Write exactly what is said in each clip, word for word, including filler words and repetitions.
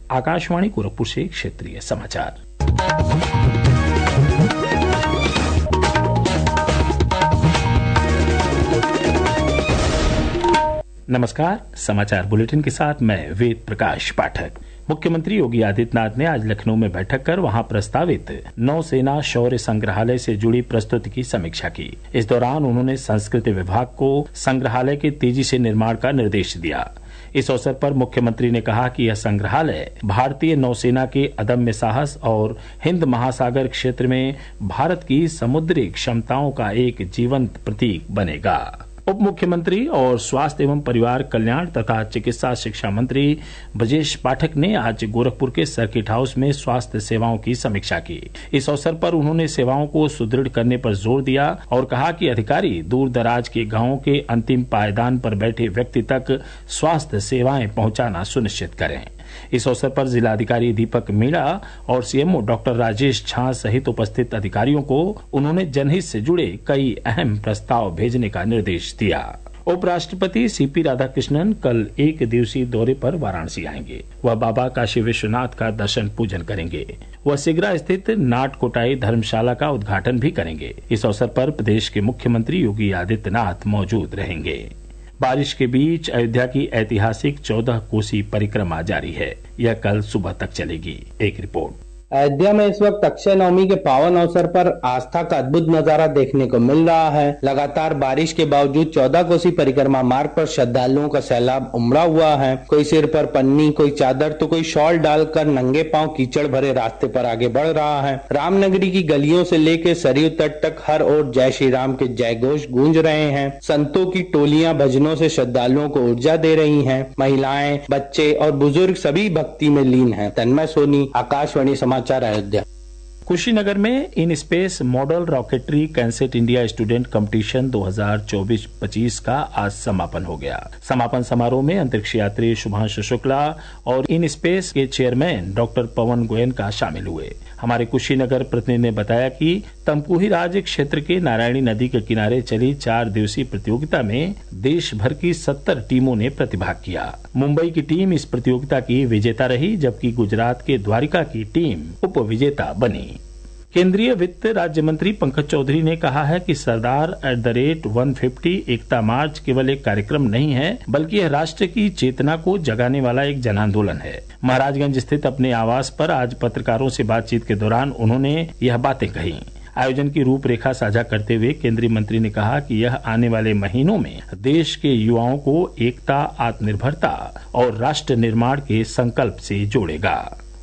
आकाशवाणी गोरखपुर से क्षेत्रीय समाचार। नमस्कार, समाचार बुलेटिन के साथ मैं वेद प्रकाश पाठक। मुख्यमंत्री योगी आदित्यनाथ ने आज लखनऊ में बैठक कर वहां प्रस्तावित नौसेना शौर्य संग्रहालय से जुड़ी प्रस्तुति की समीक्षा की। इस दौरान उन्होंने संस्कृति विभाग को संग्रहालय के तेजी से निर्माण का निर्देश दिया। इस अवसर पर मुख्यमंत्री ने कहा कि यह संग्रहालय भारतीय नौसेना के अदम्य साहस और हिंद महासागर क्षेत्र में भारत की समुद्री क्षमताओं का एक जीवंत प्रतीक बनेगा। उप मुख्यमंत्री और स्वास्थ्य एवं परिवार कल्याण तथा चिकित्सा शिक्षा मंत्री ब्रजेश पाठक ने आज गोरखपुर के सर्किट हाउस में स्वास्थ्य सेवाओं की समीक्षा की। इस अवसर पर उन्होंने सेवाओं को सुदृढ़ करने पर जोर दिया और कहा कि अधिकारी दूर दराज के गांवों के अंतिम पायदान पर बैठे व्यक्ति तक स्वास्थ्य सेवाएं पहुंचाना सुनिश्चित करें। इस अवसर पर जिलाधिकारी दीपक मीणा और सीएमओ डॉक्टर राजेश झा सहित उपस्थित अधिकारियों को उन्होंने जनहित से जुड़े कई अहम प्रस्ताव भेजने का निर्देश दिया। उपराष्ट्रपति सीपी राधाकृष्णन कल एक दिवसीय दौरे पर वाराणसी आएंगे। वह बाबा काशी विश्वनाथ का दर्शन पूजन करेंगे। वह सिगरा स्थित नाटकोटाई धर्मशाला का उद्घाटन भी करेंगे। इस अवसर पर प्रदेश के मुख्यमंत्री योगी आदित्यनाथ मौजूद रहेंगे। बारिश के बीच अयोध्या की ऐतिहासिक चौदह कोसी परिक्रमा जारी है। यह कल सुबह तक चलेगी। एक रिपोर्ट। अयोध्या में इस वक्त अक्षय नवमी के पावन अवसर पर आस्था का अद्भुत नजारा देखने को मिल रहा है। लगातार बारिश के बावजूद चौदह कोसी परिक्रमा मार्ग पर श्रद्धालुओं का सैलाब उमड़ा हुआ है। कोई सिर पर पन्नी, कोई चादर तो कोई शॉल डालकर नंगे पांव कीचड़ भरे रास्ते पर आगे बढ़ रहा है। रामनगरी की गलियों से लेकर सरयू तट तक हर ओर जय श्री राम के जय घोष गूंज रहे हैं। संतों की टोलियां भजनों से श्रद्धालुओं को ऊर्जा दे रही हैं। महिलाएं, बच्चे और बुजुर्ग सभी भक्ति में लीन हैं। तन्मय सोनी, आकाशवाणी समाचार, अयोध्या। कुशीनगर में in space model rocketry cansat India student competition दो हज़ार चौबीस पच्चीस का आज समापन हो गया। समापन समारोह में अंतरिक्ष यात्री शुभांशु शुक्ला और इन स्पेस के चेयरमैन डॉक्टर पवन गोयन का शामिल हुए। हमारे कुशीनगर प्रतिनिधि ने बताया कि तमकुही राज क्षेत्र के नारायणी नदी के किनारे चली चार दिवसीय प्रतियोगिता में देश भर की सत्तर टीमों ने प्रतिभाग किया। मुंबई की टीम इस प्रतियोगिता की विजेता रही, जबकि गुजरात के द्वारिका की टीम उप विजेता बनी। केंद्रीय वित्त राज्य मंत्री पंकज चौधरी ने कहा है कि सरदार एट द रेट एक सौ पचास एकता मार्च केवल एक कार्यक्रम नहीं है, बल्कि यह राष्ट्र की चेतना को जगाने वाला एक जन आंदोलन है। महाराजगंज स्थित अपने आवास पर आज पत्रकारों से बातचीत के दौरान उन्होंने यह बातें कही। आयोजन की रूपरेखा साझा करते हुए केंद्रीय मंत्री ने कहा कि यह आने वाले महीनों में देश के युवाओं को एकता, आत्मनिर्भरता और राष्ट्र निर्माण के संकल्प से जोड़ेगा।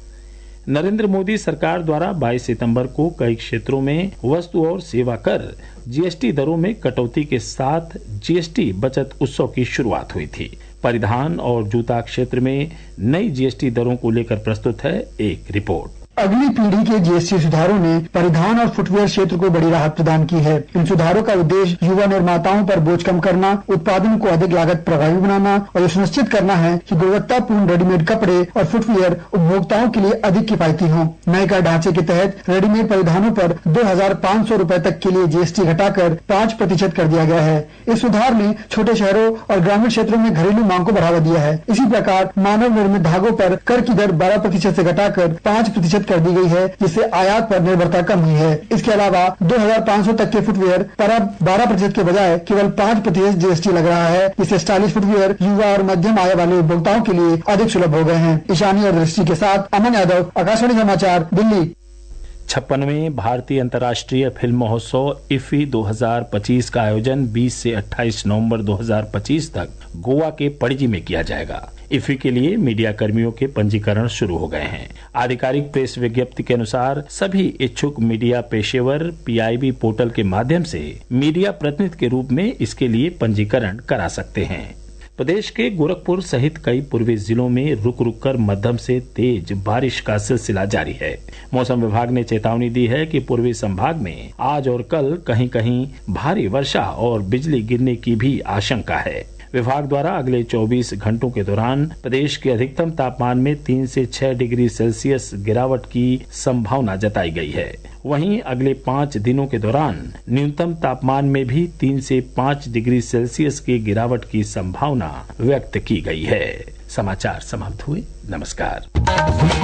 नरेंद्र मोदी सरकार द्वारा बाईस सितंबर को कई क्षेत्रों में वस्तु और सेवा कर जीएसटी दरों में कटौती के साथ जीएसटी बचत उत्सव की शुरुआत हुई थी। परिधान और जूता क्षेत्र में नई जीएसटी दरों को लेकर प्रस्तुत है एक रिपोर्ट। अगली पीढ़ी के जीएसटी सुधारों ने परिधान और फुटवेयर क्षेत्र को बड़ी राहत प्रदान की है। इन सुधारों का उद्देश्य युवा निर्माताओं पर बोझ कम करना, उत्पादन को अधिक लागत प्रभावी बनाना और ये सुनिश्चित करना है कि गुणवत्तापूर्ण रेडीमेड कपड़े और फुटवेयर उपभोक्ताओं के लिए अधिक किफायती हों। नए कर ढांचे के तहत रेडीमेड परिधानों पर दो हजार पाँच सौ रूपये तक के लिए जीएसटी घटाकर पाँच प्रतिशत कर दिया गया है। इस सुधार ने छोटे शहरों और ग्रामीण क्षेत्रों में घरेलू मांग को बढ़ावा दिया है। इसी प्रकार मानव निर्मित धागों पर कर की दर बारह प्रतिशत से घटाकर पाँच प्रतिशत कर दी गई है, जिससे आयात पर निर्भरता कम हुई है। इसके अलावा दो हजार पाँच सौ तक के फुटवेयर पर अब बारह प्रतिशत के बजाय केवल पाँच प्रतिशत जीएसटी लग रहा है, जिससे स्टाइलिश फुटवेयर युवा और मध्यम आय वाले उपभोक्ताओं के लिए अधिक सुलभ हो गए हैं। ईशानी और दृष्टि के साथ अमन यादव, आकाशवाणी समाचार, दिल्ली। छप्पनवें भारतीय अंतर्राष्ट्रीय फिल्म महोत्सव इफ्फी दो हज़ार पच्चीस का आयोजन बीस से अट्ठाईस नवंबर दो हज़ार पच्चीस तक गोवा के पणजी में किया जाएगा। इफ्फी के लिए मीडिया कर्मियों के पंजीकरण शुरू हो गए हैं। आधिकारिक प्रेस विज्ञप्ति के अनुसार सभी इच्छुक मीडिया पेशेवर पीआईबी पोर्टल के माध्यम से मीडिया प्रतिनिधि के रूप में इसके लिए पंजीकरण करा सकते हैं। प्रदेश के गोरखपुर सहित कई पूर्वी जिलों में रुक रुक कर मध्यम से तेज बारिश का सिलसिला जारी है। मौसम विभाग ने चेतावनी दी है कि पूर्वी संभाग में आज और कल कहीं कहीं भारी वर्षा और बिजली गिरने की भी आशंका है। विभाग द्वारा अगले चौबीस घंटों के दौरान प्रदेश के अधिकतम तापमान में तीन से छह डिग्री सेल्सियस गिरावट की संभावना जताई गई है। वहीं अगले पाँच दिनों के दौरान न्यूनतम तापमान में भी तीन से पाँच डिग्री सेल्सियस की गिरावट की संभावना व्यक्त की गई है। समाचार समाप्त हुए। नमस्कार।